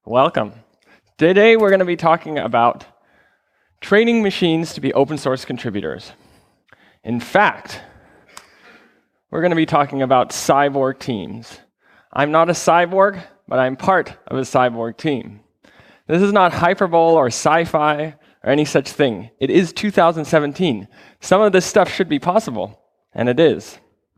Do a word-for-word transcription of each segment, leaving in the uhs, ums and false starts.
Welcome. Today we're going to be talking about training machines to be open source contributors. In fact, we're going to be talking about cyborg teams. I'm not a cyborg, but I'm part of a cyborg team. This is not hyperbole or sci-fi or any such thing. It is two thousand seventeen. Some of this stuff should be possible, and it is.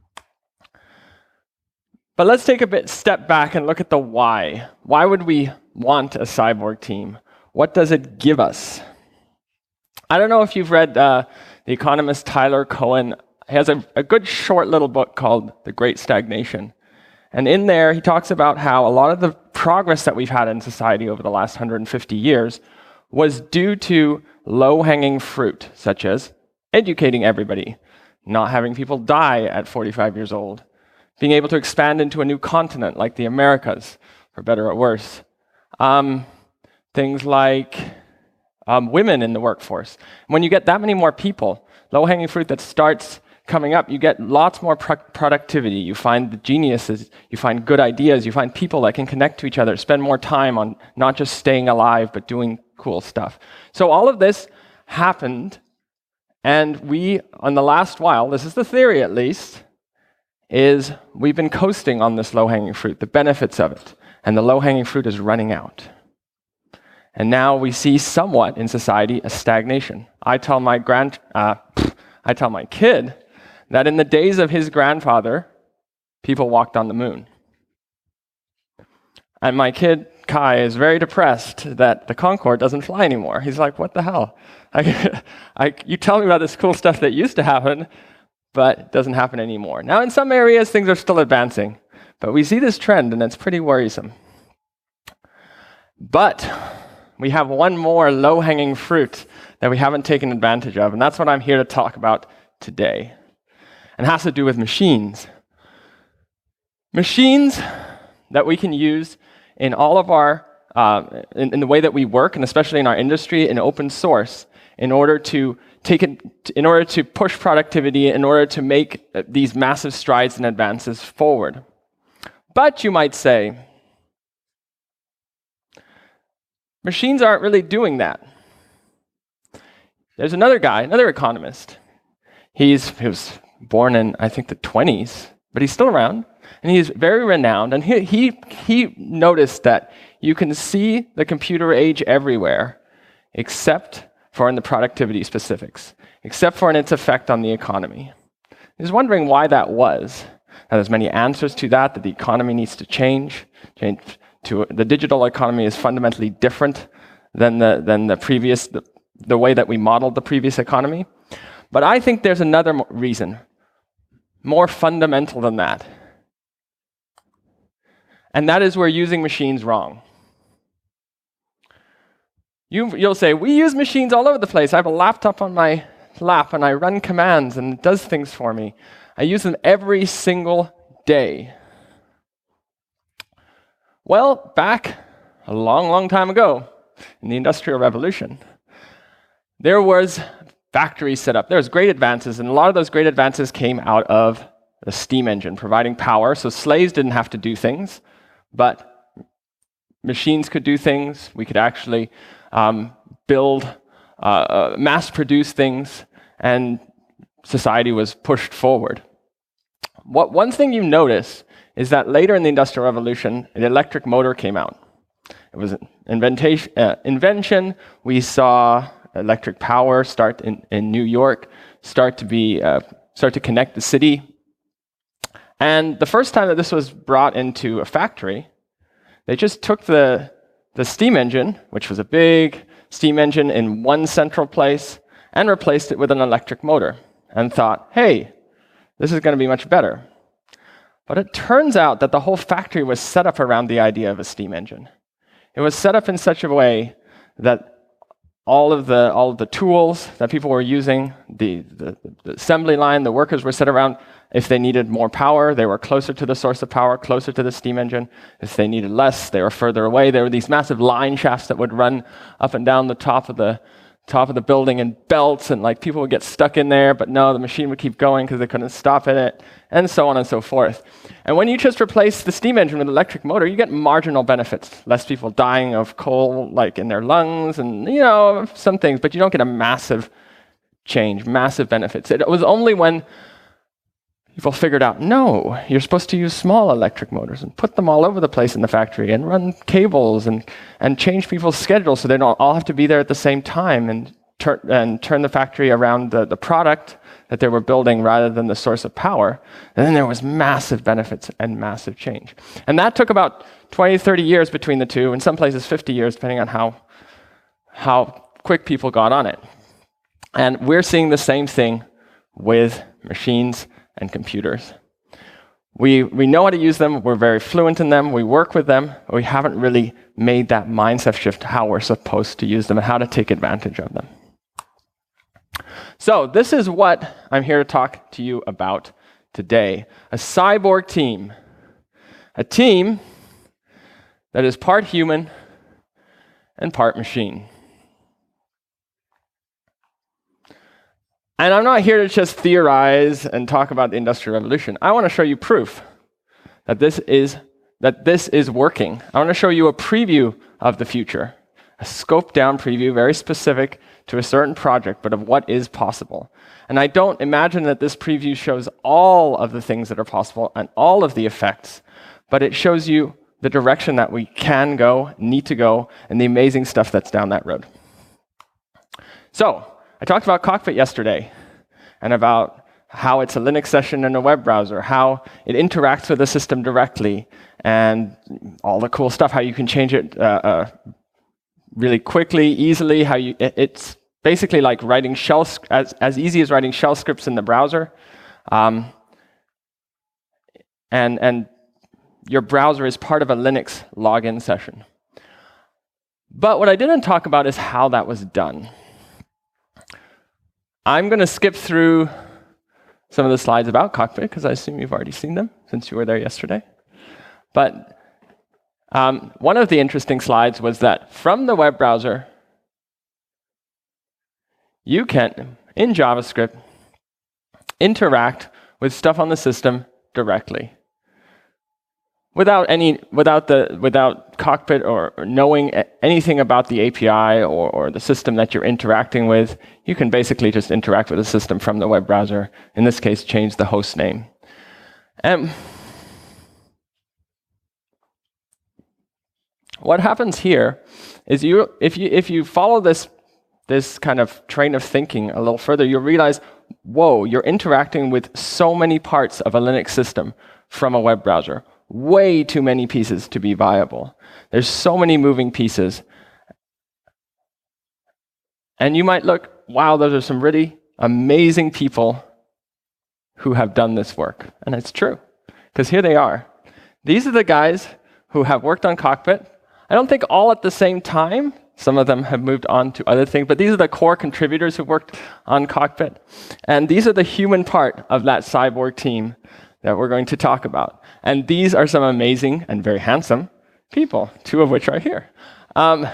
But let's take a bit step back and look at the why. Why would we want a cyborg team? What does it give us? I don't know if you've read uh, the economist Tyler Cowen. He has a, a good short little book called The Great Stagnation. And in there, he talks about how a lot of the progress that we've had in society over the last one hundred fifty years was due to low-hanging fruit, such as educating everybody, not having people die at forty-five years old, being able to expand into a new continent like the Americas, for better or worse. Um, things like um, women in the workforce. When you get that many more people, low-hanging fruit that starts coming up, you get lots more pro- productivity. You find the geniuses, you find good ideas, you find people that can connect to each other, spend more time on not just staying alive, but doing cool stuff. So all of this happened, and we, on the last while, this is the theory at least, is we've been coasting on this low-hanging fruit, the benefits of it, and the low-hanging fruit is running out. And now we see somewhat in society a stagnation. I tell my grand, uh, I tell my kid that in the days of his grandfather, people walked on the moon. And my kid, Kai, is very depressed that the Concorde doesn't fly anymore. He's like, what the hell? I, I, you tell me about this cool stuff that used to happen, but it doesn't happen anymore. Now, in some areas, things are still advancing, but we see this trend, and it's pretty worrisome. But we have one more low-hanging fruit that we haven't taken advantage of, and that's what I'm here to talk about today. And it has to do with machines. Machines that we can use in all of our, uh, in, in the way that we work, and especially in our industry, in open source, in order to take it, in order to push productivity, in order to make these massive strides and advances forward. But you might say, machines aren't really doing that. There's another guy, another economist. He's, he was born in, I think, the twenties, but he's still around, and he's very renowned, and he, he, he noticed that you can see the computer age everywhere, except for in the productivity specifics, except for in its effect on the economy. He was wondering why that was. Now, there's many answers to that, that the economy needs to change. change to, the digital economy is fundamentally different than the, than the previous, the, the way that we modeled the previous economy. But I think there's another mo- reason, more fundamental than that. And that is we're using machines wrong. You, you'll say, we use machines all over the place. I have a laptop on my lap and I run commands and it does things for me. I use them every single day. Well, back a long, long time ago in the Industrial Revolution, there was factories set up. There was great advances, and a lot of those great advances came out of the steam engine, providing power. So slaves didn't have to do things, but machines could do things. We could actually um, build, uh, uh, mass-produce things, and society was pushed forward. What one thing you notice is that later in the Industrial Revolution, an electric motor came out. It was an inventation. Uh, invention. We saw electric power start in, in New York, start to be uh, start to connect the city. And the first time that this was brought into a factory, they just took the the steam engine, which was a big steam engine in one central place, and replaced it with an electric motor, and thought, hey, this is going to be much better. But it turns out that the whole factory was set up around the idea of a steam engine. It was set up in such a way that all of the all of the tools that people were using, the, the, the assembly line, the workers were set around. If they needed more power, they were closer to the source of power, closer to the steam engine. If they needed less, they were further away. There were these massive line shafts that would run up and down the top of the, top of the building in belts, and like people would get stuck in there, but no, the machine would keep going because they couldn't stop in it, and so on and so forth. And when you just replace the steam engine with an electric motor, you get marginal benefits. Less people dying of coal, like in their lungs, and you know, some things, but you don't get a massive change, massive benefits. It was only when people figured out, no, you're supposed to use small electric motors and put them all over the place in the factory and run cables and, and change people's schedules so they don't all have to be there at the same time, and, tur- and turn the factory around the, the product that they were building rather than the source of power. And then there was massive benefits and massive change. And that took about twenty, thirty years between the two, in some places fifty years, depending on how, how quick people got on it. And we're seeing the same thing with machines and computers. We, we know how to use them, we're very fluent in them, we work with them, but we haven't really made that mindset shift to how we're supposed to use them and how to take advantage of them. So this is what I'm here to talk to you about today. A cyborg team. A team that is part human and part machine. And I'm not here to just theorize and talk about the Industrial Revolution. I want to show you proof that this is that this is working. I want to show you a preview of the future, a scoped-down preview, very specific to a certain project, but of what is possible. And I don't imagine that this preview shows all of the things that are possible and all of the effects, but it shows you the direction that we can go, need to go, and the amazing stuff that's down that road. So, I talked about Cockpit yesterday, and about how it's a Linux session in a web browser, how it interacts with the system directly, and all the cool stuff, how you can change it uh, uh, really quickly, easily, how you, it, it's basically like writing shell, as, as easy as writing shell scripts in the browser. Um, and, and your browser is part of a Linux login session. But what I didn't talk about is how that was done. I'm going to skip through some of the slides about Cockpit, because I assume you've already seen them since you were there yesterday. But um, one of the interesting slides was that from the web browser, you can, in JavaScript, interact with stuff on the system directly. Without any, without the, without Cockpit or, or knowing anything about the A P I or, or the system that you're interacting with, you can basically just interact with the system from the web browser. In this case, change the host name. And what happens here is you, if you, if you follow this, this kind of train of thinking a little further, you'll realize, whoa, you're interacting with so many parts of a Linux system from a web browser. Way too many pieces to be viable. There's so many moving pieces. And you might look, wow, those are some really amazing people who have done this work. And it's true, because here they are. These are the guys who have worked on Cockpit. I don't think all at the same time. Some of them have moved on to other things, but these are the core contributors who worked on Cockpit. And these are the human part of that cyborg team that we're going to talk about. And these are some amazing and very handsome people, two of which are here. Um,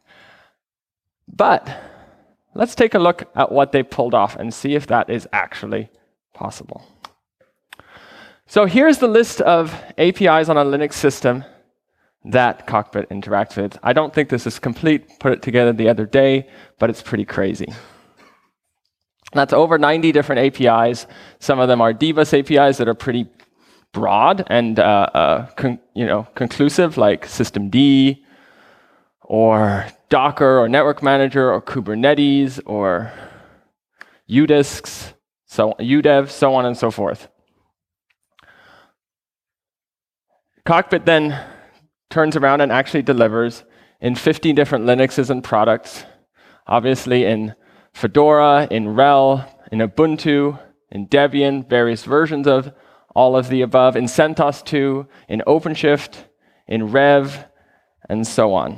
but let's take a look at what they pulled off and see if that is actually possible. So here's the list of A P Is on a Linux system that Cockpit interacts with. I don't think this is complete, put it together the other day, but it's pretty crazy. That's over ninety different A P Is. Some of them are D bus A P Is that are pretty broad and uh, uh, con you know, conclusive, like systemd, or Docker, or Network Manager, or Kubernetes, or udisks, so udev, so on and so forth. Cockpit then turns around and actually delivers in fifty different Linuxes and products, obviously in Fedora, in RHEL, in Ubuntu, in Debian, various versions of all of the above, in CentOS two, in OpenShift, in Rev, and so on.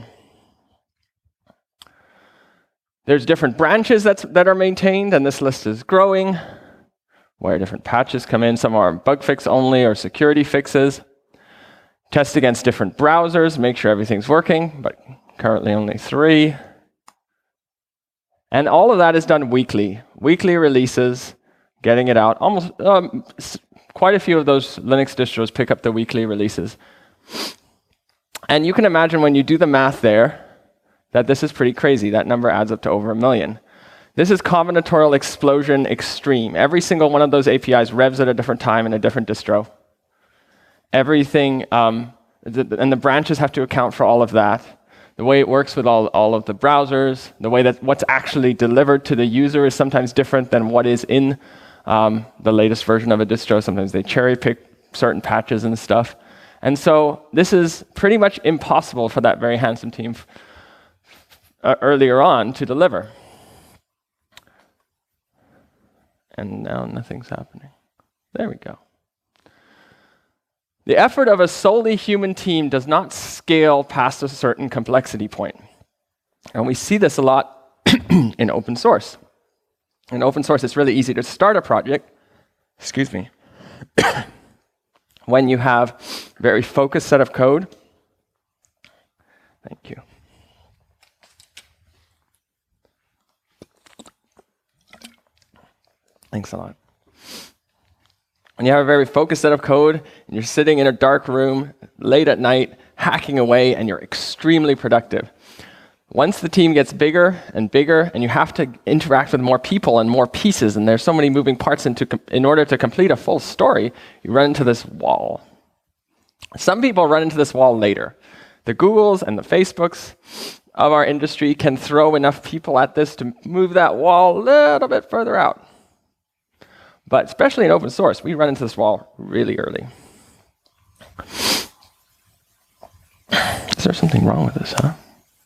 There's different branches that's, that are maintained, and this list is growing, where different patches come in. Some are bug fix only or security fixes. Test against different browsers, make sure everything's working, but currently only three. And all of that is done weekly. Weekly releases, getting it out. Almost um, quite a few of those Linux distros pick up the weekly releases. And you can imagine when you do the math there, that this is pretty crazy. That number adds up to over a million. This is combinatorial explosion extreme. Every single one of those A P Is revs at a different time in a different distro. Everything, um, and the branches have to account for all of that. The way it works with all, all of the browsers, the way that what's actually delivered to the user is sometimes different than what is in um, the latest version of a distro. Sometimes they cherry pick certain patches and stuff. And so this is pretty much impossible for that very handsome team uh, earlier on to deliver. And now nothing's happening. There we go. The effort of a solely human team does not scale past a certain complexity point. And we see this a lot in open source. In open source, it's really easy to start a project, excuse me, when you have a very focused set of code. Thank you. Thanks a lot. When you have a very focused set of code, and you're sitting in a dark room late at night, hacking away, and you're extremely productive. Once the team gets bigger and bigger, and you have to interact with more people and more pieces, and there's so many moving parts into in order to complete a full story, you run into this wall. Some people run into this wall later. The Googles and the Facebooks of our industry can throw enough people at this to move that wall a little bit further out. But especially in open source, we run into this wall really early. Is there something wrong with this, huh?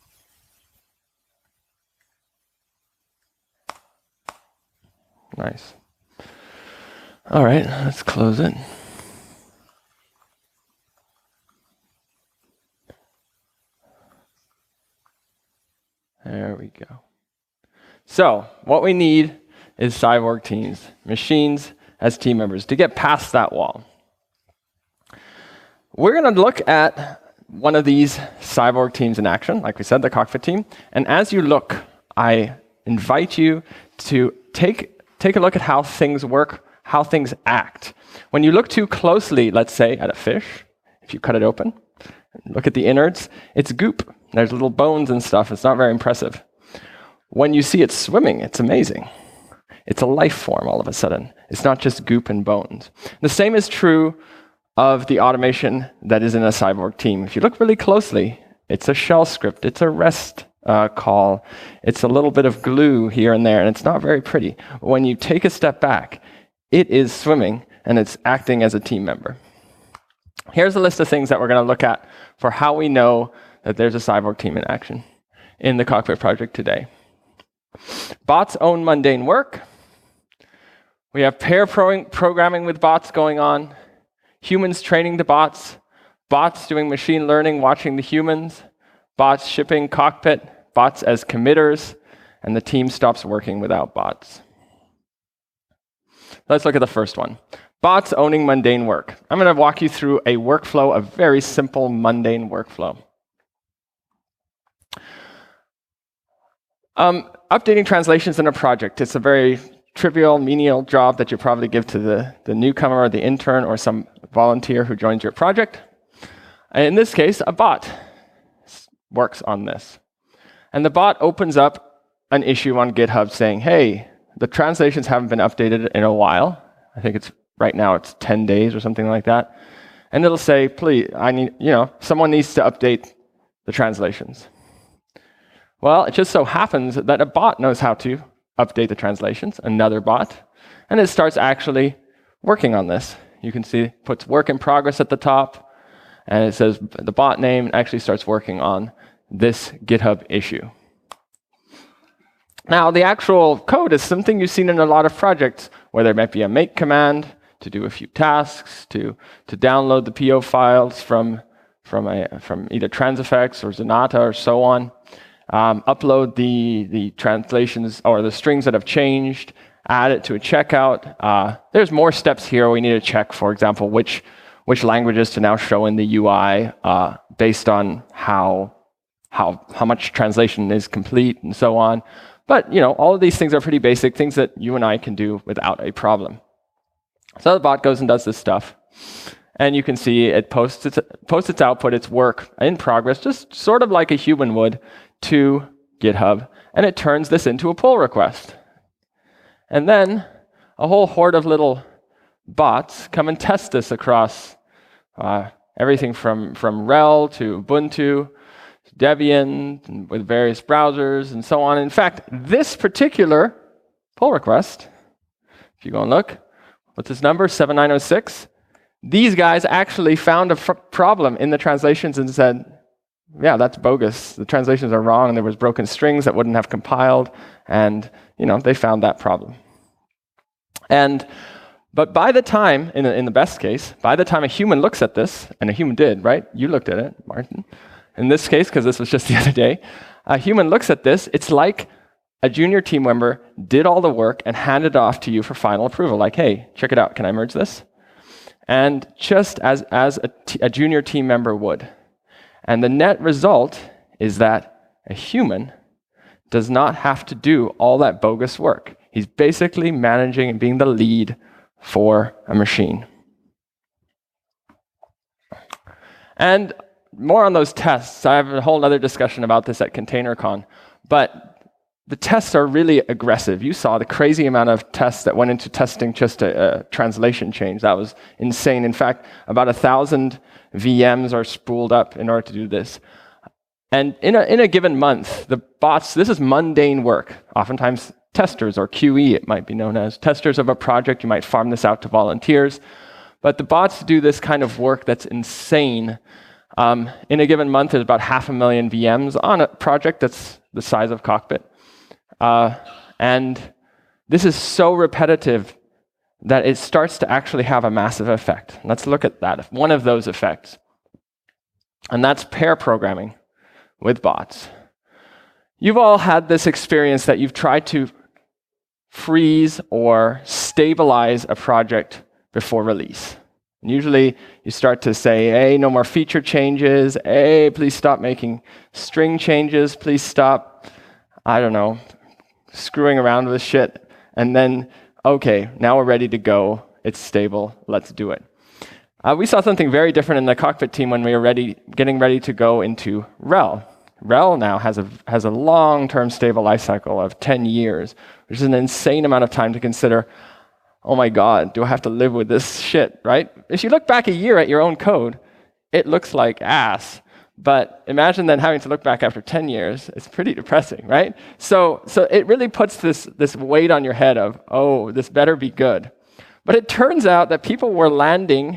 Nice. All right, let's close it. There we go. So, what we need is cyborg teams, machines as team members, to get past that wall. We're going to look at one of these cyborg teams in action, like we said, the cockpit team. And as you look, I invite you to take, take a look at how things work, how things act. When you look too closely, let's say, at a fish, if you cut it open, look at the innards, it's goop. There's little bones and stuff. It's not very impressive. When you see it swimming, it's amazing. It's a life form all of a sudden. It's not just goop and bones. The same is true of the automation that is in a cyborg team. If you look really closely, it's a shell script, it's a REST uh, call, it's a little bit of glue here and there, and it's not very pretty. When you take a step back, it is swimming, and it's acting as a team member. Here's a list of things that we're going to look at for how we know that there's a cyborg team in action in the Cockpit project today. Bots own mundane work. We have pair pro programming with bots going on, humans training the bots, bots doing machine learning, watching the humans, bots shipping Cockpit, bots as committers, and the team stops working without bots. Let's look at the first one. Bots owning mundane work. I'm going to walk you through a workflow, a very simple, mundane workflow. Um, updating translations in a project. It's a very trivial, menial job that you probably give to the, the newcomer or the intern or some volunteer who joins your project. And in this case, a bot works on this. And the bot opens up an issue on GitHub saying, hey, the translations haven't been updated in a while. I think it's right now it's ten days or something like that. And it'll say, please, I need, you know, someone needs to update the translations. Well, it just so happens that a bot knows how to update the translations, another bot, and it starts actually working on this. You can see it puts work in progress at the top, and it says the bot name actually starts working on this GitHub issue. Now, the actual code is something you've seen in a lot of projects, where there might be a make command to do a few tasks, to, to download the P O files from, from, a, from either Transifex or Zanata or so on. Um, upload the, the translations or the strings that have changed, add it to a checkout. Uh, there's more steps here. We need to check, for example, which, which languages to now show in the U I uh, based on how how, how much translation is complete, and so on. But, you know, all of these things are pretty basic, things that you and I can do without a problem. So the bot goes and does this stuff. And you can see it posts its, posts its output, its work in progress, just sort of like a human would, to GitHub. And it turns this into a pull request. And then a whole horde of little bots come and test this across uh, everything from, from RHEL to Ubuntu, to Debian, with various browsers, and so on. In fact, this particular pull request, if you go and look, what's this number, seven nine zero six? These guys actually found a f problem in the translations and said, yeah, that's bogus. The translations are wrong, and there was broken strings that wouldn't have compiled, and you know, they found that problem. And but by the time, in, a, in the best case, by the time a human looks at this, and a human did, right? You looked at it, Martin. In this case, because this was just the other day, a human looks at this, it's like a junior team member did all the work and handed it off to you for final approval. Like, hey, check it out, can I merge this? And just as, as a, t a junior team member would. And the net result is that a human does not have to do all that bogus work. He's basically managing and being the lead for a machine. And more on those tests. I have a whole other discussion about this at ContainerCon. But the tests are really aggressive. You saw the crazy amount of tests that went into testing just a, a translation change. That was insane. In fact, about a thousand V Ms are spooled up in order to do this. And in a, in a given month, the bots, this is mundane work. Oftentimes testers, or Q E it might be known as, testers of a project, you might farm this out to volunteers. But the bots do this kind of work that's insane. Um, in a given month, there's about half a million V Ms on a project that's the size of Cockpit. Uh, and this is so repetitive that it starts to actually have a massive effect. Let's look at that, one of those effects. And that's pair programming with bots. You've all had this experience that you've tried to freeze or stabilize a project before release. And usually you start to say, hey, no more feature changes. Hey, please stop making string changes. Please stop, I don't know, screwing around with shit. And then, okay, now we're ready to go. It's stable. Let's do it. Uh, we saw something very different in the Cockpit team when we were ready, getting ready to go into RHEL. RHEL now has a, has a long-term stable lifecycle of ten years, which is an insane amount of time to consider, oh my God, do I have to live with this shit, right? If you look back a year at your own code, it looks like ass. But imagine then having to look back after ten years. It's pretty depressing, right? So, so it really puts this, this weight on your head of, oh, this better be good. But it turns out that people were landing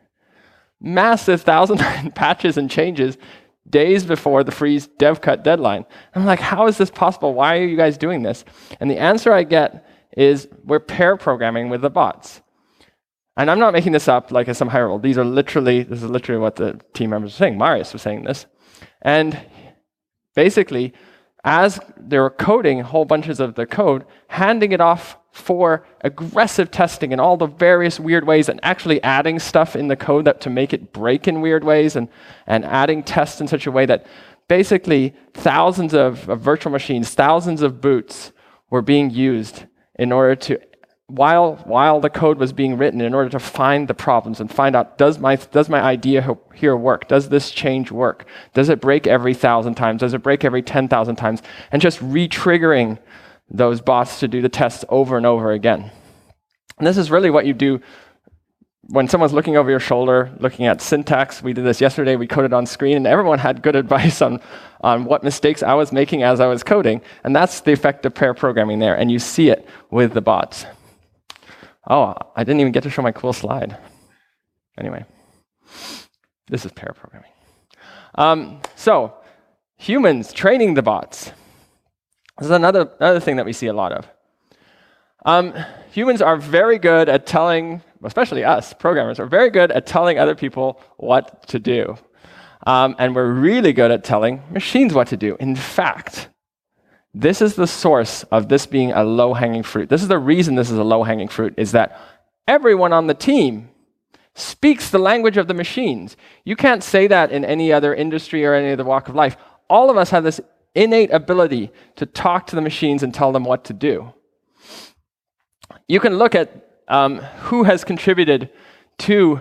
massive thousand patches and changes days before the freeze dev cut deadline. I'm like, how is this possible? Why are you guys doing this? And the answer I get is we're pair programming with the bots. And I'm not making this up like as some higher rule. These are literally, this is literally what the team members are saying. Marius was saying this. And basically, as they were coding whole bunches of the code, handing it off for aggressive testing in all the various weird ways, and actually adding stuff in the code that to make it break in weird ways, and, and adding tests in such a way that basically thousands of, of virtual machines, thousands of boots were being used in order to While, while the code was being written, in order to find the problems and find out, does my, does my idea here work? Does this change work? Does it break every thousand times? Does it break every ten thousand times? And just re-triggering those bots to do the tests over and over again. And this is really what you do when someone's looking over your shoulder, looking at syntax. We did this yesterday. We coded on screen, and everyone had good advice on, on what mistakes I was making as I was coding. And that's the effect of pair programming there. And you see it with the bots. Oh, I didn't even get to show my cool slide. Anyway, this is pair programming. Um, so, humans training the bots. This is another, another thing that we see a lot of. Um, humans are very good at telling, especially us, programmers, are very good at telling other people what to do. Um, and we're really good at telling machines what to do. In fact, this is the source of this being a low-hanging fruit. This is the reason this is a low-hanging fruit, is that everyone on the team speaks the language of the machines. You can't say that in any other industry or any other walk of life. all of us have this innate ability to talk to the machines and tell them what to do. You can look at um, who has contributed to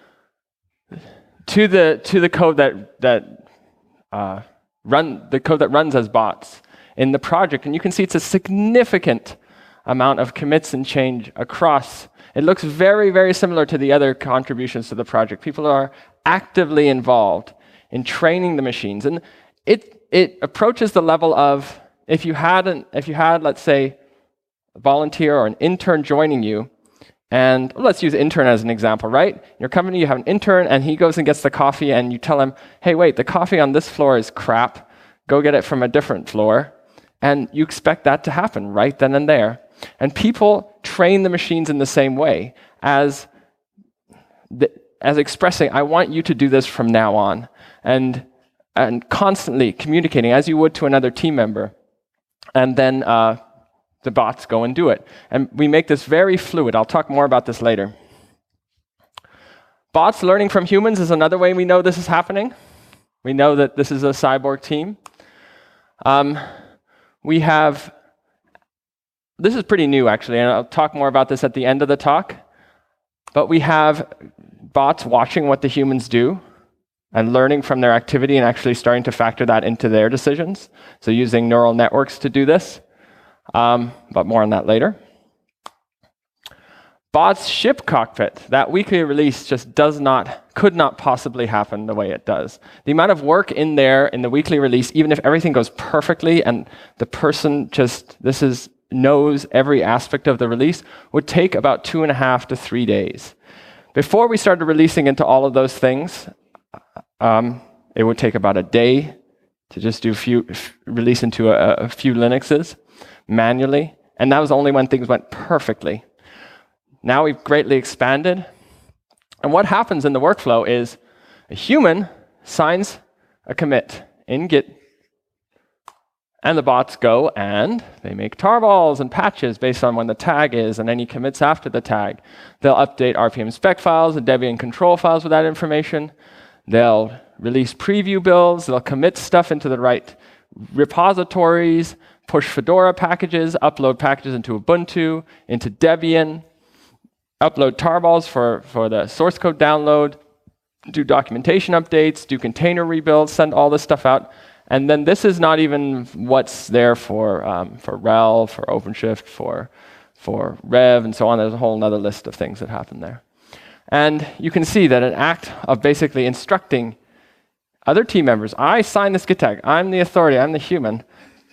to the to the code that that uh, run the code that runs as bots in the project, and you can see it's a significant amount of commits and change across. It looks very, very similar to the other contributions to the project. People are actively involved in training the machines, and it it approaches the level of if you had an if you had let's say a volunteer or an intern joining you. And let's use intern as an example, right? In your company, you have an intern, and he goes and gets the coffee, and you tell him, hey, wait, the coffee on this floor is crap. Go get it from a different floor. And you expect that to happen right then and there. And people train the machines in the same way as, the, as expressing, I want you to do this from now on. And, and constantly communicating, as you would to another team member. And then uh, the bots go and do it. And we make this very fluid. I'll talk more about this later. Bots learning from humans is another way we know this is happening. We know that this is a cyborg team. Um, we have, this is pretty new actually, and I'll talk more about this at the end of the talk, but we have bots watching what the humans do and learning from their activity and actually starting to factor that into their decisions. So using neural networks to do this. Um, but more on that later. Bots ship Cockpit. That weekly release just does not, could not possibly happen the way it does. The amount of work in there in the weekly release, even if everything goes perfectly and the person just, this is, knows every aspect of the release, would take about two and a half to three days. Before we started releasing into all of those things, um, it would take about a day to just do few, f- release into a, a few Linuxes manually, and that was only when things went perfectly. Now we've greatly expanded, and what happens in the workflow is a human signs a commit in Git, and the bots go and they make tarballs and patches based on when the tag is and any commits after the tag. They'll update R P M spec files and Debian control files with that information. They'll release preview builds. They'll commit stuff into the right repositories, push Fedora packages, upload packages into Ubuntu, into Debian, upload tarballs for, for the source code download, do documentation updates, do container rebuilds, send all this stuff out. And then this is not even what's there for um, for rel, for OpenShift, for, for Rev, and so on. There's a whole other list of things that happen there. And you can see that an act of basically instructing other team members, I sign this Git tag, I'm the authority, I'm the human,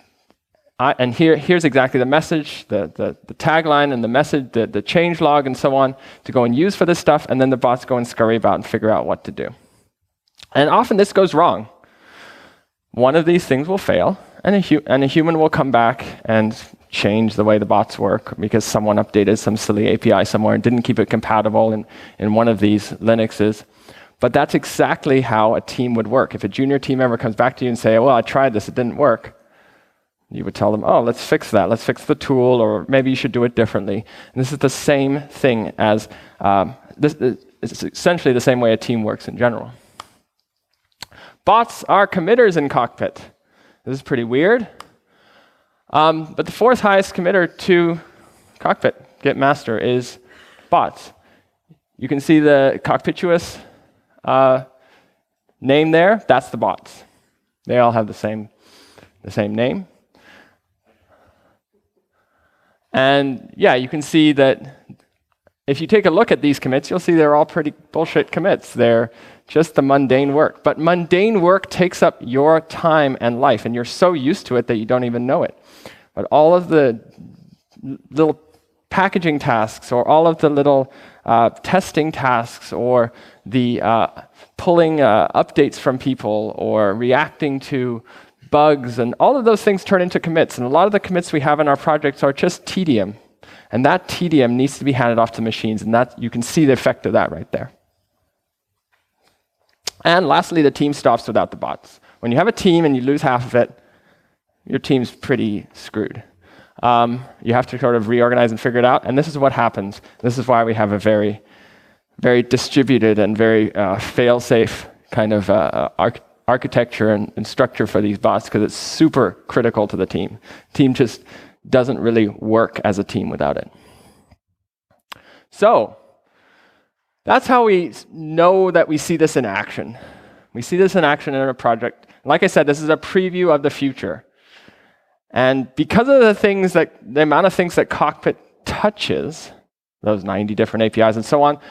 I, and here, here's exactly the message, the, the, the tagline and the message, the, the change log and so on to go and use for this stuff, and then the bots go and scurry about and figure out what to do. And often this goes wrong. One of these things will fail, and a, hu- and a human will come back and change the way the bots work because someone updated some silly A P I somewhere and didn't keep it compatible in, in one of these Linuxes. But that's exactly how a team would work. If a junior team member comes back to you and say, well, I tried this, it didn't work, you would tell them, oh, let's fix that. Let's fix the tool, or maybe you should do it differently. And this is the same thing as, um, this is essentially the same way a team works in general. Bots are committers in Cockpit. This is pretty weird. Um, but the fourth highest committer to Cockpit, Git master, is bots. You can see the Cockpituous uh, name there. That's the bots. They all have the same, the same name. And yeah, you can see that if you take a look at these commits, you'll see they're all pretty bullshit commits. They're just the mundane work. But mundane work takes up your time and life, and you're so used to it that you don't even know it. But all of the little packaging tasks, or all of the little uh, testing tasks, or the uh, pulling uh, updates from people, or reacting to bugs, and all of those things turn into commits. And a lot of the commits we have in our projects are just tedium. And that tedium needs to be handed off to machines, and that you can see the effect of that right there. And lastly, the team stops without the bots. When you have a team and you lose half of it, your team's pretty screwed. Um, you have to sort of reorganize and figure it out, and this is what happens. This is why we have a very, very distributed and very uh, fail-safe kind of uh, arch architecture and, and structure for these bots because it's super critical to the team. Team just doesn't really work as a team without it. So that's how we know that we see this in action. We see this in action in a project. Like I said, this is a preview of the future. And because of the things that, the amount of things that Cockpit touches, those ninety different A P Is and so on,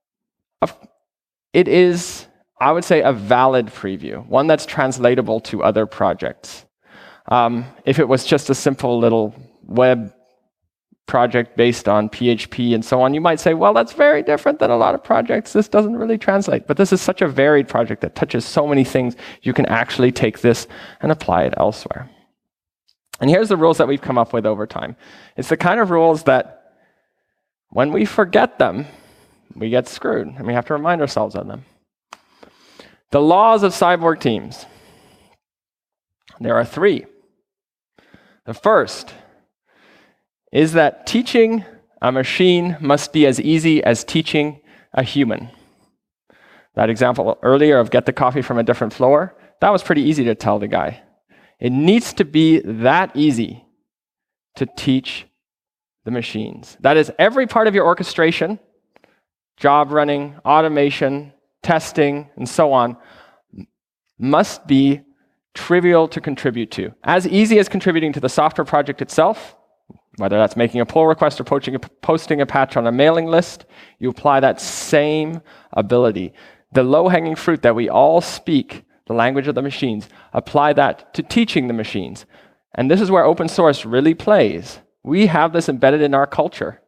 it is, I would say, a valid preview, one that's translatable to other projects. Um, if it was just a simple little web project based on P H P and so on, you might say, well, that's very different than a lot of projects. This doesn't really translate. But this is such a varied project that touches so many things, you can actually take this and apply it elsewhere. And here's the rules that we've come up with over time. It's the kind of rules that when we forget them, we get screwed, and we have to remind ourselves of them. The laws of cyborg teams. There are three. The first is that teaching a machine must be as easy as teaching a human. That example earlier of get the coffee from a different floor, that was pretty easy to tell the guy. It needs to be that easy to teach the machines. That is, every part of your orchestration, job running, automation, testing, and so on, must be trivial to contribute to. As easy as contributing to the software project itself, whether that's making a pull request or posting a, posting a patch on a mailing list, you apply that same ability. The low-hanging fruit that we all speak, the language of the machines, apply that to teaching the machines. And this is where open source really plays. We have this embedded in our culture.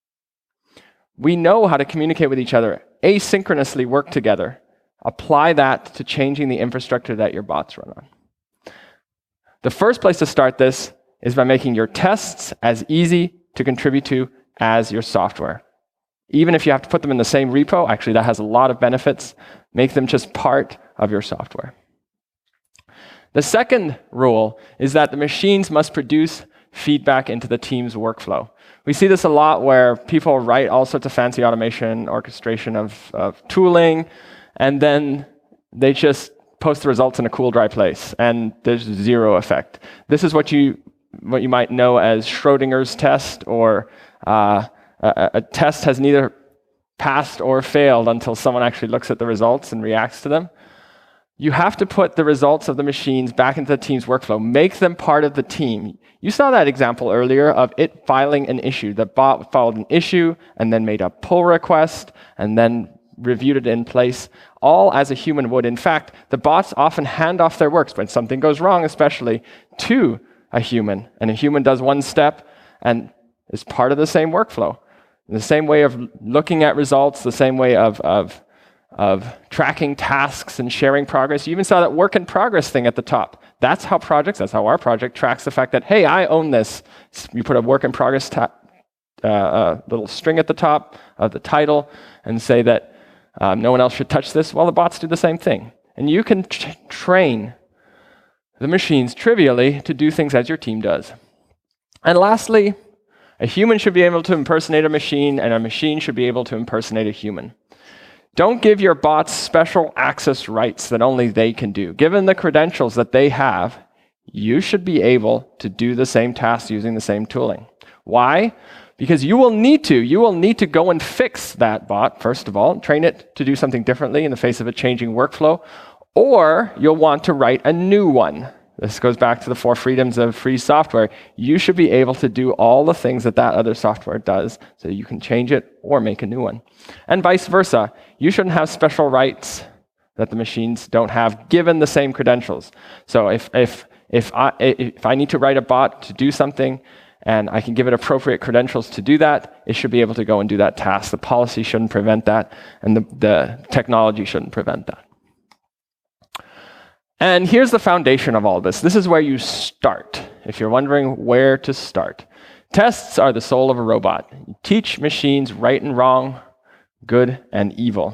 We know how to communicate with each other, asynchronously work together. Apply that to changing the infrastructure that your bots run on. The first place to start this is by making your tests as easy to contribute to as your software. Even if you have to put them in the same repo, actually that has a lot of benefits, make them just part of your software. The second rule is that the machines must produce feedback into the team's workflow. We see this a lot where people write all sorts of fancy automation, orchestration of, of tooling, and then they just post the results in a cool, dry place, and there's zero effect. This is what you what you might know as Schrodinger's test, or uh, a, a test has neither passed or failed until someone actually looks at the results and reacts to them. You have to put the results of the machines back into the team's workflow. Make them part of the team. You saw that example earlier of it filing an issue. The bot filed an issue and then made a pull request and then reviewed it in place, all as a human would. In fact, the bots often hand off their works when something goes wrong, especially, to a human. And a human does one step and is part of the same workflow. The same way of looking at results, the same way of, of, of tracking tasks and sharing progress. You even saw that work in progress thing at the top. That's how projects, that's how our project tracks the fact that, hey, I own this. You put a work in progress ta- uh, uh, little string at the top of the title and say that um, no one else should touch this. Well, the bots do the same thing. And you can t- train the machines trivially to do things as your team does. And lastly, a human should be able to impersonate a machine, and a machine should be able to impersonate a human. Don't give your bots special access rights that only they can do. Given the credentials that they have, you should be able to do the same tasks using the same tooling. Why? Because you will need to. You will need to go and fix that bot, first of all, train it to do something differently in the face of a changing workflow, or you'll want to write a new one. This goes back to the four freedoms of free software. You should be able to do all the things that that other software does, so you can change it or make a new one. And vice versa. You shouldn't have special rights that the machines don't have, given the same credentials. So if, if, if, I, if I need to write a bot to do something, and I can give it appropriate credentials to do that, it should be able to go and do that task. The policy shouldn't prevent that, and the, the technology shouldn't prevent that. And here's the foundation of all this. This is where you start, if you're wondering where to start. Tests are the soul of a robot. You teach machines right and wrong, good and evil.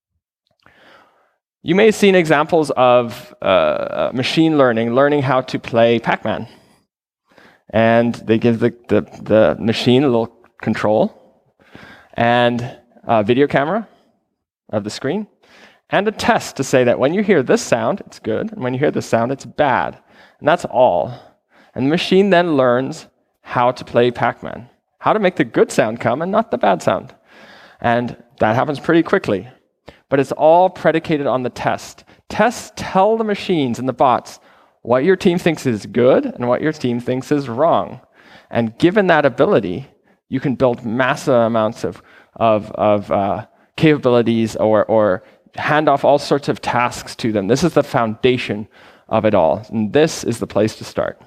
You may have seen examples of uh, machine learning, learning how to play Pac-Man. And they give the, the, the machine a little control and a video camera of the screen. and a test to say that when you hear this sound, it's good, and when you hear this sound, it's bad. And that's all. And the machine then learns how to play Pac-Man, how to make the good sound come and not the bad sound. And that happens pretty quickly. But it's all predicated on the test. Tests tell the machines and the bots what your team thinks is good and what your team thinks is wrong. And given that ability, you can build massive amounts of, of, of uh, capabilities or, or hand off all sorts of tasks to them. This is the foundation of it all. And this is the place to start.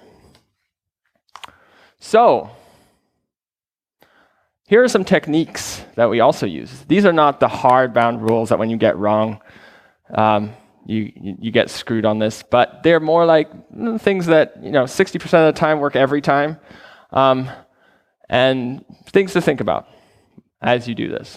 So, here are some techniques that we also use. These are not the hard-bound rules that when you get wrong, um, you, you get screwed on this, but they're more like things that, you know, sixty percent of the time work every time, um, and things to think about as you do this.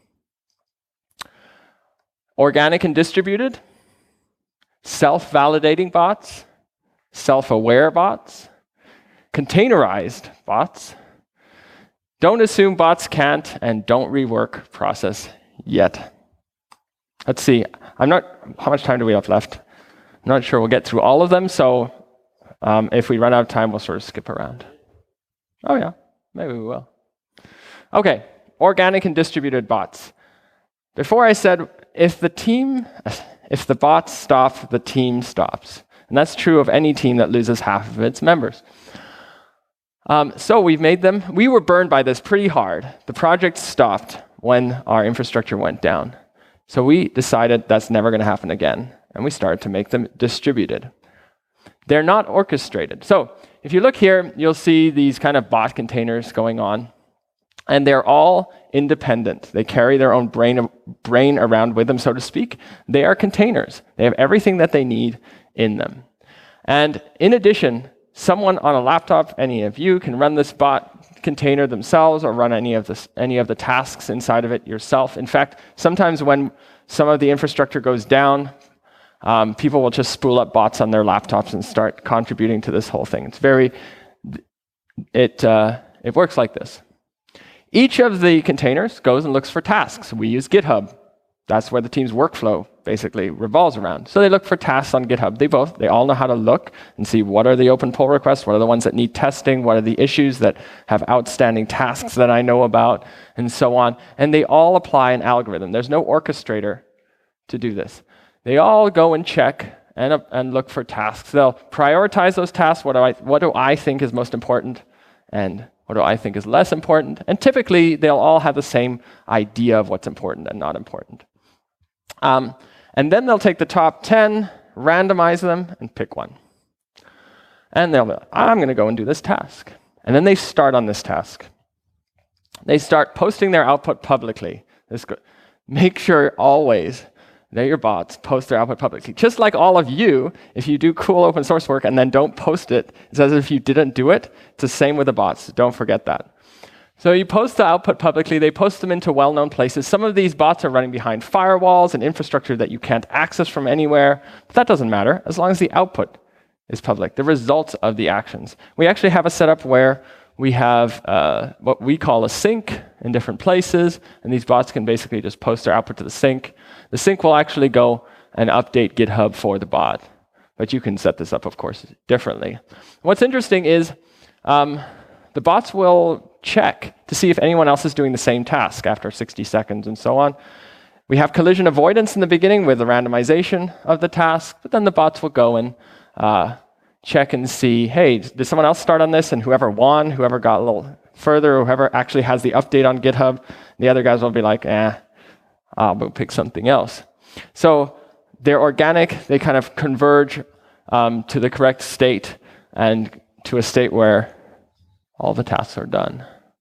Organic and distributed, self-validating bots, self-aware bots, containerized bots. Don't assume bots can't, and don't rework process yet. Let's see. I'm not. How much time do we have left? I'm not sure we'll get through all of them. So um, if we run out of time, we'll sort of skip around. Oh yeah, maybe we will. Okay, organic and distributed bots. Before I said if the team, if the bots stop, the team stops, and that's true of any team that loses half of its members. Um, so we've made them. We were burned by this pretty hard. The project stopped when our infrastructure went down. So we decided that's never going to happen again, and we started to make them distributed. They're not orchestrated. So if you look here, you'll see these kind of bot containers going on, and they're all independent. They carry their own brain, brain around with them, so to speak. They are containers. They have everything that they need in them. And in addition, someone on a laptop, any of you, can run this bot container themselves or run any of, this, any of the tasks inside of it yourself. In fact, sometimes when some of the infrastructure goes down, um, people will just spool up bots on their laptops and start contributing to this whole thing. It's very, it, uh, it works like this. Each of the containers goes and looks for tasks. We use GitHub. That's where the team's workflow basically revolves around. So they look for tasks on GitHub. They both, they all know how to look and see what are the open pull requests, what are the ones that need testing, what are the issues that have outstanding tasks that I know about, and so on. And they all apply an algorithm. There's no orchestrator to do this. They all go and check and, uh, and look for tasks. They'll prioritize those tasks. What do I, what do I think is most important? And what do I think is less important? And typically, they'll all have the same idea of what's important and not important. Um, and then they'll take the top ten, randomize them, and pick one. And they'll be like, I'm going to go and do this task. And then they start on this task. They start posting their output publicly. This go- Make sure always that your bots post their output publicly. Just like all of you, if you do cool open source work and then don't post it, it's as if you didn't do it. It's the same with the bots. Don't forget that. So you post the output publicly. They post them into well-known places. Some of these bots are running behind firewalls and infrastructure that you can't access from anywhere. But that doesn't matter as long as the output is public, the results of the actions. We actually have a setup where we have uh, what we call a sink in different places, and these bots can basically just post their output to the sink. The sink will actually go and update GitHub for the bot. But you can set this up, of course, differently. What's interesting is um, the bots will check to see if anyone else is doing the same task after sixty seconds and so on. We have collision avoidance in the beginning with the randomization of the task, but then the bots will go and uh, check and see, hey, did someone else start on this? And whoever won, whoever got a little further, whoever actually has the update on GitHub, the other guys will be like, eh, I'll go pick something else. So they're organic. They kind of converge um, to the correct state and to a state where all the tasks are done.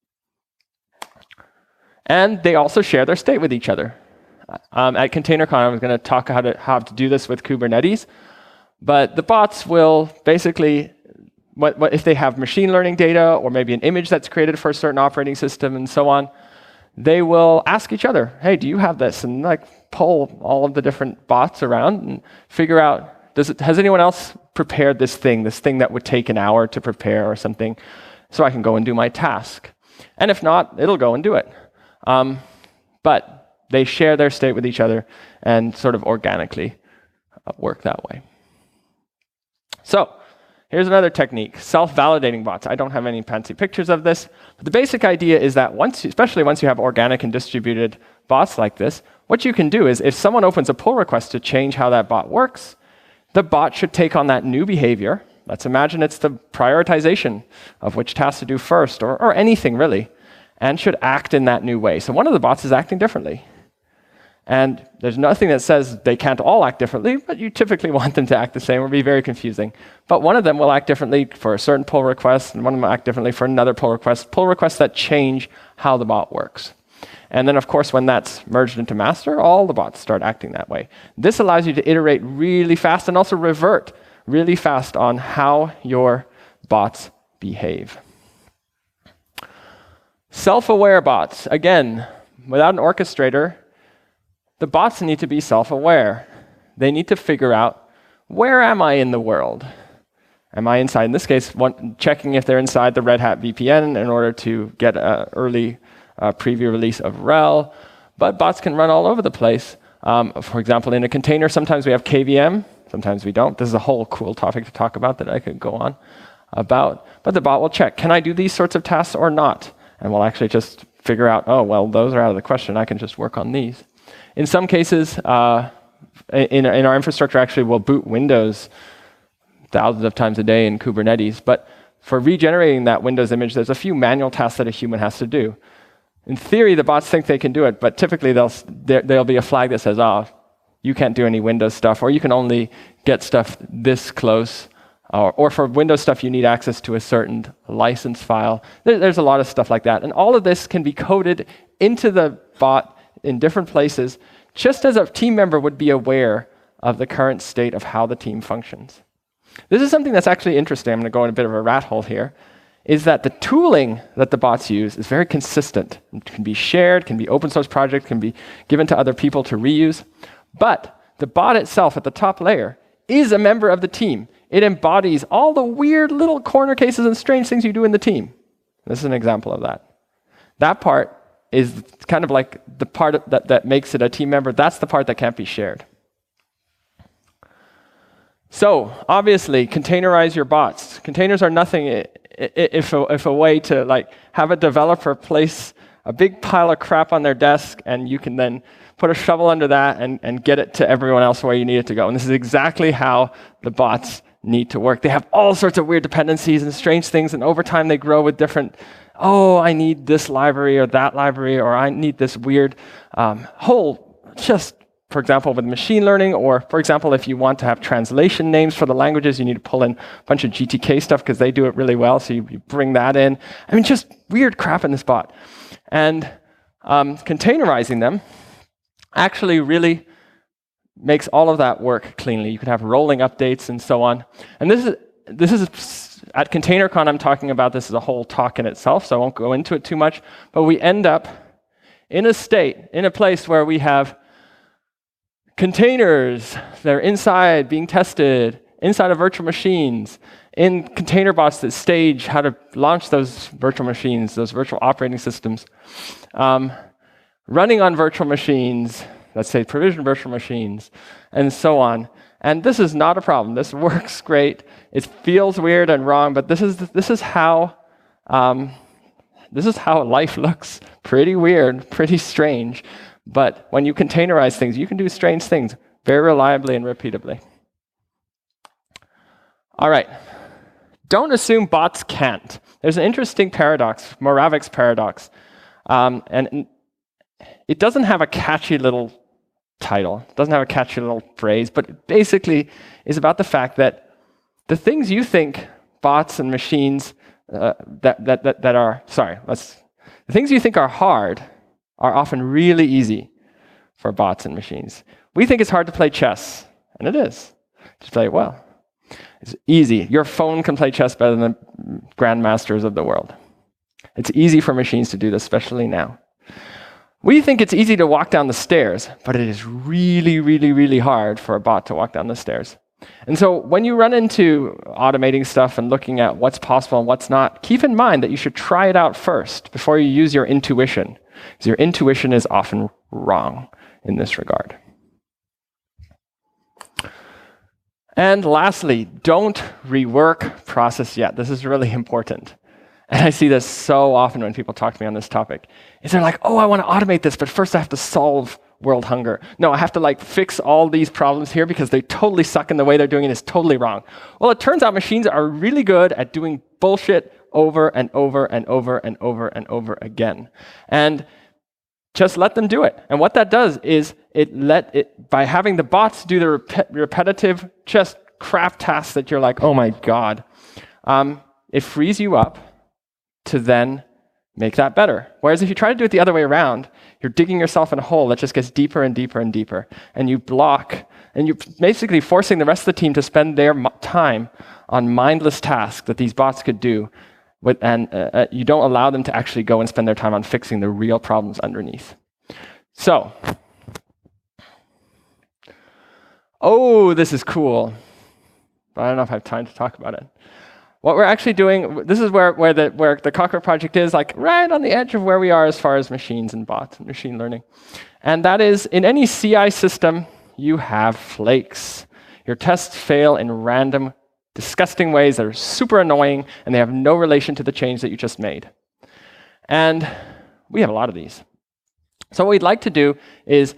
And they also share their state with each other. Um, at ContainerCon, I was going to talk how to how to do this with Kubernetes, but the bots will basically, what, what if they have machine learning data or maybe an image that's created for a certain operating system and so on, they will ask each other, hey, do you have this? And like poll all of the different bots around and figure out, does it, has anyone else prepared this thing, this thing that would take an hour to prepare or something, so I can go and do my task? And if not, it'll go and do it. Um, but They share their state with each other and sort of organically uh, work that way. So here's another technique, self-validating bots. I don't have any fancy pictures of this, but the basic idea is that once, you, especially once you have organic and distributed bots like this, what you can do is if someone opens a pull request to change how that bot works, the bot should take on that new behavior. Let's imagine it's the prioritization of which task to do first, or, or anything really, and should act in that new way. So one of the bots is acting differently. And there's nothing that says they can't all act differently, but you typically want them to act the same. It would be very confusing. But one of them will act differently for a certain pull request, and one of them will act differently for another pull request, pull requests that change how the bot works. And then, of course, when that's merged into master, all the bots start acting that way. This allows you to iterate really fast and also revert really fast on how your bots behave. Self-aware bots. Again, without an orchestrator, the bots need to be self-aware. They need to figure out, where am I in the world? Am I inside, in this case, one, checking if they're inside the Red Hat V P N in order to get an early uh, preview release of R H E L. But bots can run all over the place. Um, for example, in a container, sometimes we have K V M, sometimes we don't. This is a whole cool topic to talk about that I could go on about. But the bot will check, can I do these sorts of tasks or not? And we'll actually just figure out, oh, well, those are out of the question. I can just work on these. In some cases, uh, in, in our infrastructure, actually, we'll boot Windows thousands of times a day in Kubernetes. But for regenerating that Windows image, there's a few manual tasks that a human has to do. In theory, the bots think they can do it, but typically they'll, there, there'll be a flag that says, oh, you can't do any Windows stuff, or you can only get stuff this close. Or, or for Windows stuff, you need access to a certain license file. There, there's a lot of stuff like that. And all of this can be coded into the bot in different places, just as a team member would be aware of the current state of how the team functions. This is something that's actually interesting. I'm going to go in a bit of a rat hole here, is that the tooling that the bots use is very consistent. It can be shared, can be open source project, can be given to other people to reuse. But the bot itself at the top layer is a member of the team. It embodies all the weird little corner cases and strange things you do in the team. This is an example of that. That part is kind of like the part that, that makes it a team member. That's the part that can't be shared. So, obviously, containerize your bots. Containers are nothing if a, if a way to like have a developer place a big pile of crap on their desk, and you can then put a shovel under that and, and get it to everyone else where you need it to go. And this is exactly how the bots need to work. They have all sorts of weird dependencies and strange things, and over time they grow with different, oh, I need this library or that library, or I need this weird um, whole, just, for example, with machine learning, or for example, if you want to have translation names for the languages, you need to pull in a bunch of G T K stuff because they do it really well, so you, you bring that in. I mean, just weird crap in this bot. And um, containerizing them actually really makes all of that work cleanly. You can have rolling updates and so on. And this is, this is at ContainerCon, I'm talking about this as a whole talk in itself, so I won't go into it too much. But we end up in a state, in a place where we have containers that are inside being tested, inside of virtual machines, in container bots that stage how to launch those virtual machines, those virtual operating systems, um, running on virtual machines, let's say provision virtual machines, and so on. And this is not a problem. This works great. It feels weird and wrong, but this is this is how um, this is how life looks. Pretty weird, pretty strange. But when you containerize things, you can do strange things very reliably and repeatably. All right. Don't assume bots can't. There's an interesting paradox, Moravec's paradox. Um, and it doesn't have a catchy little title. It doesn't have a catchy little phrase, but it basically is about the fact that the things you think bots and machines uh, that, that, that, that are, sorry, let's, the things you think are hard are often really easy for bots and machines. We think it's hard to play chess, and it is. Just play it well. It's easy. Your phone can play chess better than the grandmasters of the world. It's easy for machines to do this, especially now. We think it's easy to walk down the stairs, but it is really, really, really hard for a bot to walk down the stairs. And so when you run into automating stuff and looking at what's possible and what's not, keep in mind that you should try it out first before you use your intuition, because your intuition is often wrong in this regard. And lastly, don't rework process yet. This is really important. And I see this so often when people talk to me on this topic. Is they're like, oh, I want to automate this, but first I have to solve world hunger. No, I have to like fix all these problems here because they totally suck and the way they're doing it is totally wrong. Well, it turns out machines are really good at doing bullshit over and over and over and over and over again. And just let them do it. And what that does is it let it, by having the bots do the rep- repetitive, just crap tasks that you're like, oh my God, um, it frees you up to then make that better. Whereas if you try to do it the other way around, you're digging yourself in a hole that just gets deeper and deeper and deeper. And you block, and you're basically forcing the rest of the team to spend their time on mindless tasks that these bots could do. With, and uh, you don't allow them to actually go and spend their time on fixing the real problems underneath. So, oh, this is cool. But I don't know if I have time to talk about it. What we're actually doing, this is where, where, the, where the Cockroach project is, like right on the edge of where we are as far as machines and bots and machine learning. And that is, in any C I system, you have flakes. Your tests fail in random disgusting ways that are super annoying, and they have no relation to the change that you just made. And we have a lot of these. So what we'd like to do is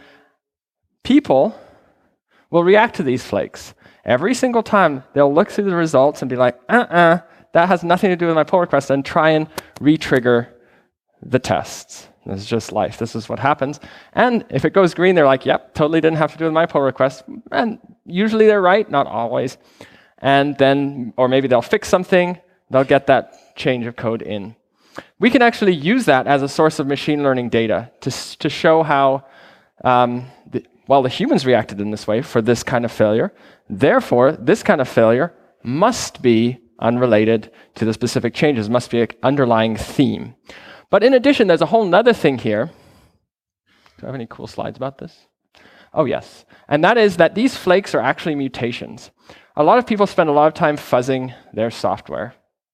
people will react to these flakes. Every single time, they'll look through the results and be like, uh-uh, that has nothing to do with my pull request, and try and re-trigger the tests. This is just life. This is what happens. And if it goes green, they're like, yep, totally didn't have to do with my pull request. And usually they're right, not always. And then, or maybe they'll fix something, they'll get that change of code in. We can actually use that as a source of machine learning data to, to show how, um, the, well, the humans reacted in this way for this kind of failure. Therefore, this kind of failure must be unrelated to the specific changes, must be an underlying theme. But in addition, there's a whole other thing here. Do I have any cool slides about this? Oh, yes. And that is that these flakes are actually mutations. A lot of people spend a lot of time fuzzing their software.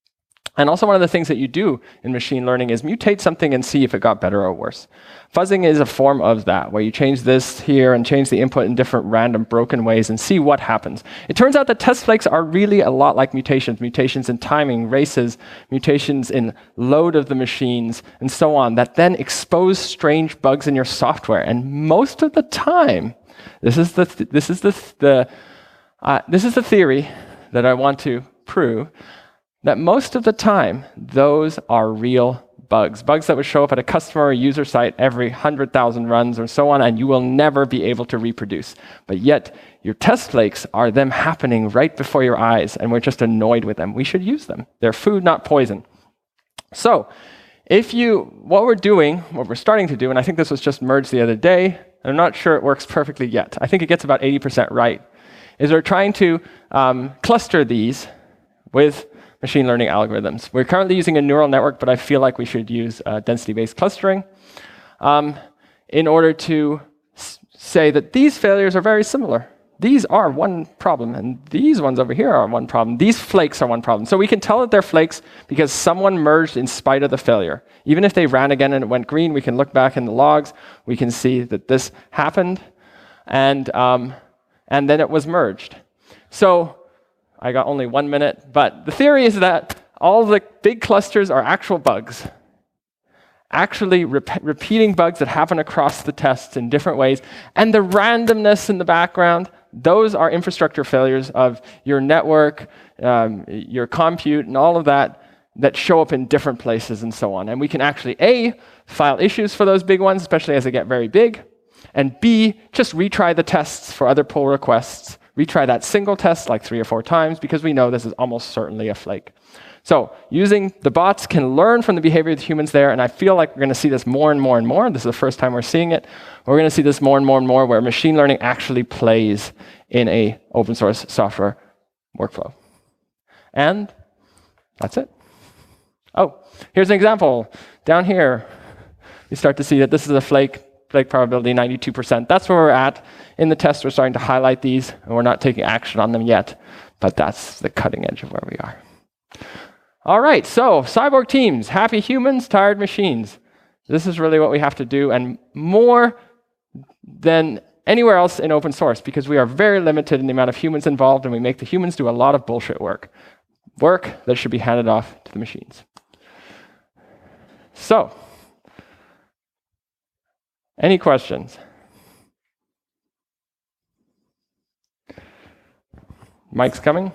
And also one of the things that you do in machine learning is mutate something and see if it got better or worse. Fuzzing is a form of that, where you change this here and change the input in different random broken ways and see what happens. It turns out that test flakes are really a lot like mutations. Mutations in timing, races, mutations in load of the machines, and so on, that then expose strange bugs in your software. And most of the time, this is the, th- this is the, th- the Uh, this is the theory that I want to prove, that most of the time, those are real bugs. Bugs that would show up at a customer or user site every one hundred thousand runs or so on, and you will never be able to reproduce. But yet, your test flakes are them happening right before your eyes, and we're just annoyed with them. We should use them. They're food, not poison. So, if you, what we're doing, what we're starting to do, and I think this was just merged the other day, and I'm not sure it works perfectly yet. I think it gets about eighty percent right. Is we're trying to um, cluster these with machine learning algorithms. We're currently using a neural network, but I feel like we should use uh, density-based clustering um, in order to s- say that these failures are very similar. These are one problem, and these ones over here are one problem. These flakes are one problem. So we can tell that they're flakes because someone merged in spite of the failure. Even if they ran again and it went green, we can look back in the logs. We can see that this happened, and um, and then it was merged. So I got only one minute, but the theory is that all the big clusters are actual bugs, actually rep- repeating bugs that happen across the tests in different ways. And the randomness in the background, those are infrastructure failures of your network, um, your compute, and all of that that show up in different places and so on. And we can actually, A, file issues for those big ones, especially as they get very big, and B, just retry the tests for other pull requests. Retry that single test like three or four times because we know this is almost certainly a flake. So using the bots can learn from the behavior of the humans there, and I feel like we're going to see this more and more and more. This is the first time we're seeing it. We're going to see this more and more and more where machine learning actually plays in a open source software workflow. And that's it. Oh, here's an example. Down here, you start to see that this is a flake. Flake probability ninety-two percent. That's where we're at. In the test, we're starting to highlight these, and we're not taking action on them yet, but that's the cutting edge of where we are. All right, so cyborg teams, happy humans, tired machines. This is really what we have to do, and more than anywhere else in open source, because we are very limited in the amount of humans involved, and we make the humans do a lot of bullshit work. Work that should be handed off to the machines. So, any questions? Mike's coming.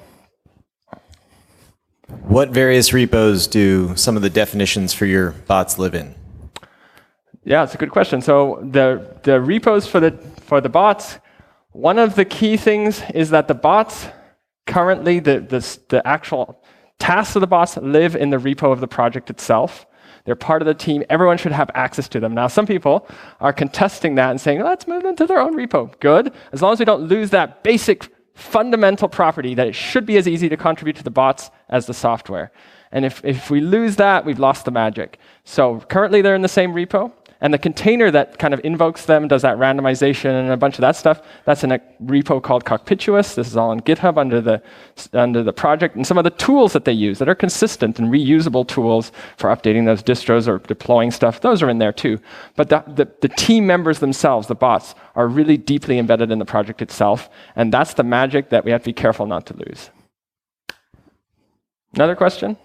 What various repos do some of the definitions for your bots live in? Yeah, it's a good question. So the the repos for the for the bots, one of the key things is that the bots currently the the, the actual tasks of the bots live in the repo of the project itself. They're part of the team. Everyone should have access to them. Now, some people are contesting that and saying, let's move them to their own repo. Good, as long as we don't lose that basic fundamental property that it should be as easy to contribute to the bots as the software. And if, if we lose that, we've lost the magic. So currently they're in the same repo, and the container that kind of invokes them, does that randomization and a bunch of that stuff, that's in a repo called Cockpituous. This is all on GitHub under the, under the project. And some of the tools that they use that are consistent and reusable tools for updating those distros or deploying stuff, those are in there too. But the, the, the team members themselves, the bots, are really deeply embedded in the project itself. And that's the magic that we have to be careful not to lose. Another question?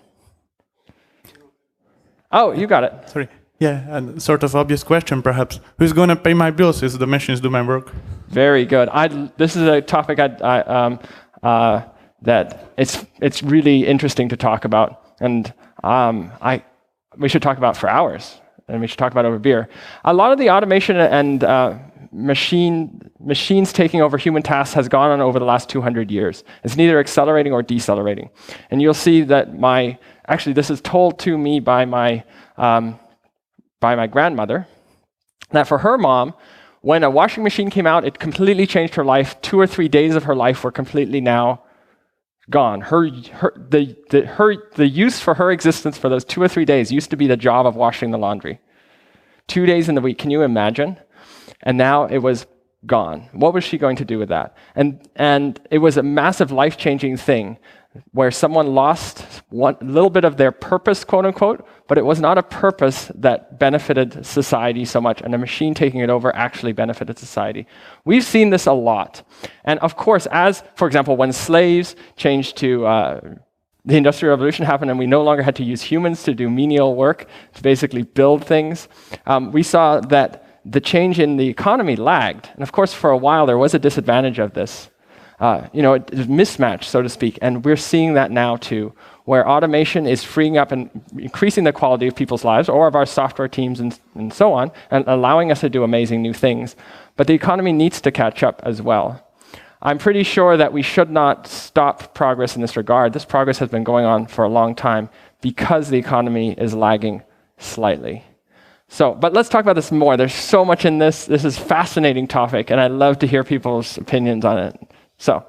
Oh, you got it. Sorry. Yeah, and sort of obvious question, perhaps. Who's going to pay my bills if the machines do my work? Very good. I'd, this is a topic I'd, I, um, uh, that it's it's really interesting to talk about, and um, I we should talk about for hours, and we should talk about over beer. A lot of the automation and uh, machine machines taking over human tasks has gone on over the last two hundred years. It's neither accelerating or decelerating, and you'll see that my actually this is told to me by my um, by my grandmother, that for her mom, when a washing machine came out, it completely changed her life. Two or three days of her life were completely now gone. Her, her, the, the, her, the use for her existence for those two or three days used to be the job of washing the laundry. Two days in the week, can you imagine? And now it was gone. What was she going to do with that? And, and it was a massive life-changing thing, where someone lost one little bit of their purpose, quote unquote, but it was not a purpose that benefited society so much, and a machine taking it over actually benefited society. We've seen this a lot. And of course, as, for example, when slaves changed to, uh, the Industrial Revolution happened and we no longer had to use humans to do menial work, to basically build things, um, we saw that the change in the economy lagged. And of course, for a while, there was a disadvantage of this. Uh, you know, it is mismatched, so to speak, and we're seeing that now too, where automation is freeing up and increasing the quality of people's lives, or of our software teams and, and so on, and allowing us to do amazing new things. But the economy needs to catch up as well. I'm pretty sure that we should not stop progress in this regard. This progress has been going on for a long time because the economy is lagging slightly. So, but let's talk about this more. There's so much in this. This is a fascinating topic, and I love to hear people's opinions on it. So,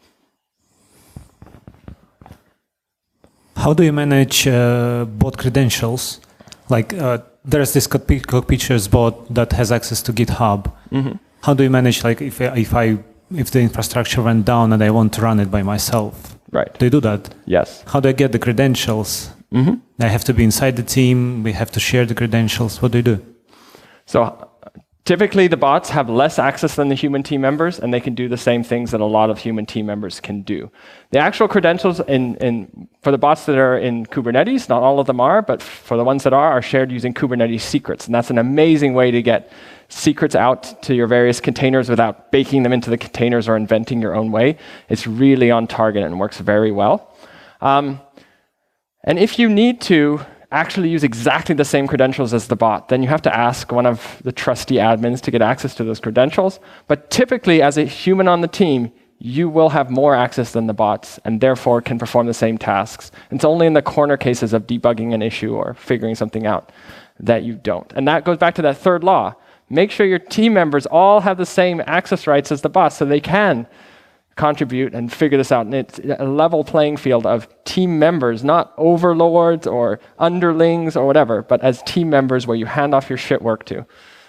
how do you manage uh, bot credentials? Like, uh, there's this Cockpituous bot that has access to GitHub. Mm-hmm. How do you manage, like, if if I if the infrastructure went down and I want to run it by myself? Right. Do you do that? Yes. How do I get the credentials? Mm-hmm. I have to be inside the team. We have to share the credentials. What do you do? So. Typically, the bots have less access than the human team members, and they can do the same things that a lot of human team members can do. The actual credentials in, in, for the bots that are in Kubernetes, not all of them are, but for the ones that are, are shared using Kubernetes secrets. And that's an amazing way to get secrets out to your various containers without baking them into the containers or inventing your own way. It's really on target and works very well. Um, and if you need to actually use exactly the same credentials as the bot, then you have to ask one of the trusty admins to get access to those credentials. But typically, as a human on the team, you will have more access than the bots, and therefore can perform the same tasks. It's only in the corner cases of debugging an issue or figuring something out that you don't. And that goes back to that third law. Make sure your team members all have the same access rights as the bots, so they can contribute and figure this out. And it's a level playing field of team members, not overlords or underlings or whatever, but as team members where you hand off your shit work to.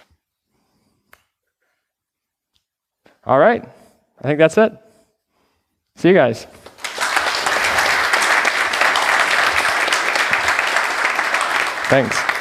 All right. I think that's it. See you guys. Thanks.